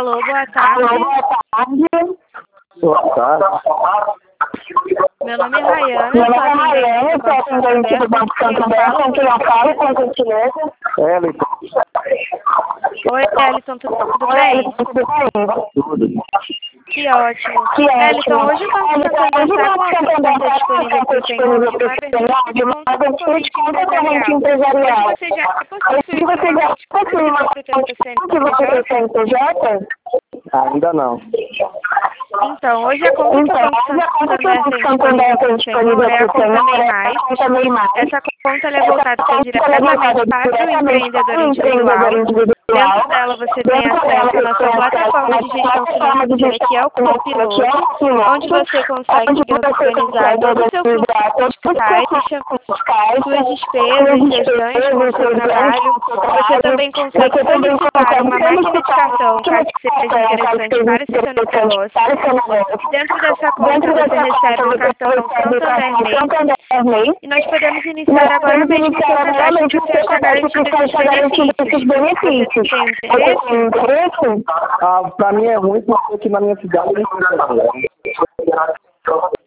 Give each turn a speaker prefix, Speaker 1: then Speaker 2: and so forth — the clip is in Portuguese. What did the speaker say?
Speaker 1: Alô, boa tarde.
Speaker 2: Boa tarde.
Speaker 1: Meu nome é Rayana,
Speaker 2: Meu nome é Rayana, estou atendente do Banco Santander, com quem eu falo, com gentileza. Elton.
Speaker 1: Oi, Elton, tudo
Speaker 2: Oi,
Speaker 1: bem?
Speaker 2: Elton, tudo bem? Tudo.
Speaker 1: Que ótimo.
Speaker 2: Que ótimo.
Speaker 1: Elton, hoje o Banco Santander está com a oferta disponível para o senhor de uma vez de conta corrente empresarial. Você já possui uma conta
Speaker 2: CNPJ? Ainda não.
Speaker 1: Então, hoje a conta que o Banco Santander tem disponível para o senhor é a conta MEI Mais. Essa conta é voltada diretamente para o empreendedor individual. Dentro dela você tem acesso à nossa plataforma de gestão financeira, que é o Copiloto, onde você consegue organizar todo o seu fluxo de caixa, suas despesas, gestantes com o seu trabalho. Você também consegue solicitar uma máquina de cartão, caso seja interessante para o seu negócio. Dentro dessa conta você recebe um cartão Santander MEI e nós podemos iniciar agora mesmo o seu cadastro que você está garantindo esses benefícios. Você tem interesse?
Speaker 2: Para mim é ruim porque aqui na minha cidade não tem.